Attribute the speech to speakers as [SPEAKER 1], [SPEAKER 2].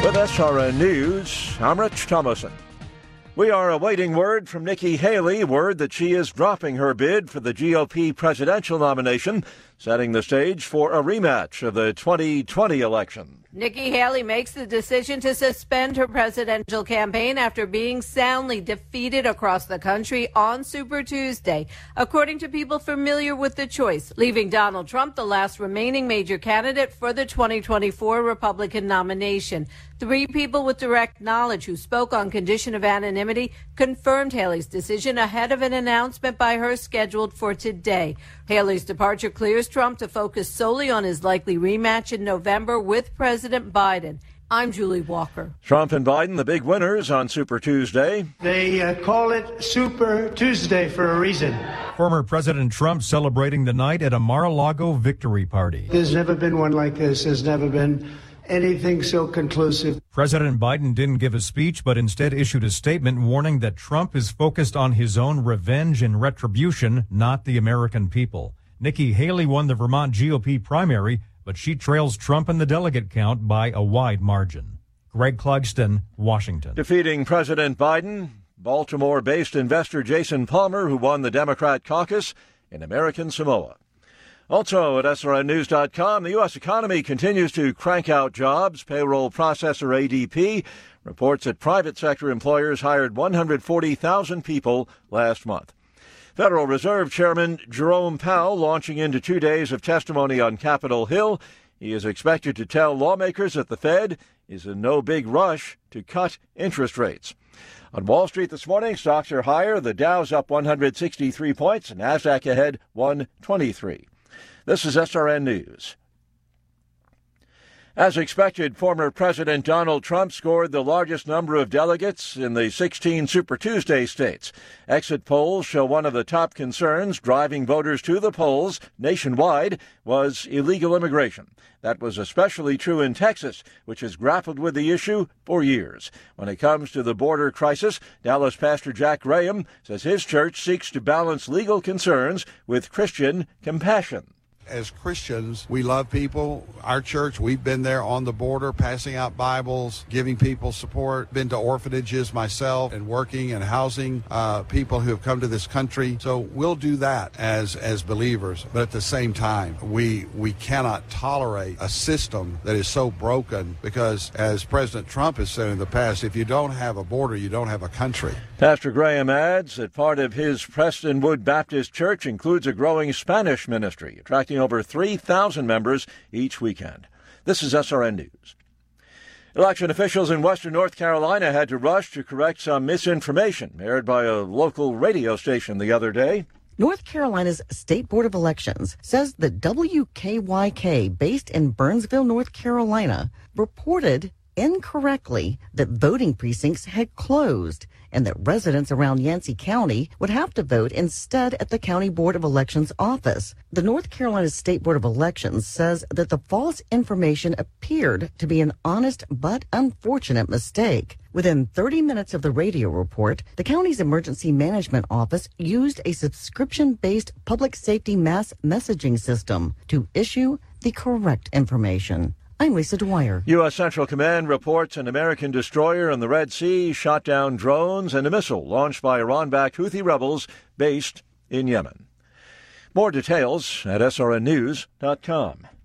[SPEAKER 1] With SRN News, I'm Rich Thomason. We are awaiting word from Nikki Haley, word that she is dropping her bid for the GOP presidential nomination, setting the stage for a rematch of the 2020 election.
[SPEAKER 2] Nikki Haley makes the decision to suspend her presidential campaign after being soundly defeated across the country on Super Tuesday, according to people familiar with the choice, leaving Donald Trump the last remaining major candidate for the 2024 Republican nomination. 3 people with direct knowledge who spoke on condition of anonymity confirmed Haley's decision ahead of an announcement by her scheduled for today. Haley's departure clears Trump to focus solely on his likely rematch in November with President Biden. I'm Julie Walker.
[SPEAKER 1] Trump and Biden, the big winners on Super Tuesday.
[SPEAKER 3] They call it Super Tuesday for a reason.
[SPEAKER 4] Former President Trump celebrating the night at a Mar-a-Lago victory party.
[SPEAKER 3] There's never been one like this. There's never been anything so conclusive.
[SPEAKER 4] President Biden didn't give a speech, but instead issued a statement warning that Trump is focused on his own revenge and retribution, not the American people. Nikki Haley won the Vermont GOP primary, but she trails Trump in the delegate count by a wide margin. Greg Clugston, Washington.
[SPEAKER 1] Defeating President Biden, Baltimore-based investor Jason Palmer, who won the Democrat caucus in American Samoa. Also at SRNnews.com, the U.S. economy continues to crank out jobs. Payroll processor ADP reports that private sector employers hired 140,000 people last month. Federal Reserve Chairman Jerome Powell launching into 2 days of testimony on Capitol Hill. He is expected to tell lawmakers that the Fed is in no big rush to cut interest rates. On Wall Street this morning, stocks are higher. The Dow's up 163 points, and NASDAQ ahead 123. This is SRN News. As expected, former President Donald Trump scored the largest number of delegates in the 16 Super Tuesday states. Exit polls show one of the top concerns driving voters to the polls nationwide was illegal immigration. That was especially true in Texas, which has grappled with the issue for years. When it comes to the border crisis, Dallas pastor Jack Graham says his church seeks to balance legal concerns with Christian compassion.
[SPEAKER 5] As Christians, we love people. Our church, we've been there on the border, passing out Bibles, giving people support, been to orphanages myself and working and housing people who have come to this country. So we'll do that as believers. But at the same time, we cannot tolerate a system that is so broken because, as President Trump has said in the past, if you don't have a border, you don't have a country.
[SPEAKER 1] Pastor Graham adds that part of his Prestonwood Baptist Church includes a growing Spanish ministry, attracting over 3,000 members each weekend. This is SRN News. Election officials in western North Carolina had to rush to correct some misinformation aired by a local radio station the other day.
[SPEAKER 6] North Carolina's State Board of Elections says that WKYK, based in Burnsville, North Carolina, reported incorrectly that voting precincts had closed and that residents around Yancey County would have to vote instead at the County Board of Elections office. The North Carolina State Board of Elections says that the false information appeared to be an honest but unfortunate mistake. Within 30 minutes of the radio report, the county's emergency management office used a subscription-based public safety mass messaging system to issue the correct information. I'm Lisa Dwyer.
[SPEAKER 1] U.S. Central Command reports an American destroyer in the Red Sea shot down drones and a missile launched by Iran-backed Houthi rebels based in Yemen. More details at srnnews.com.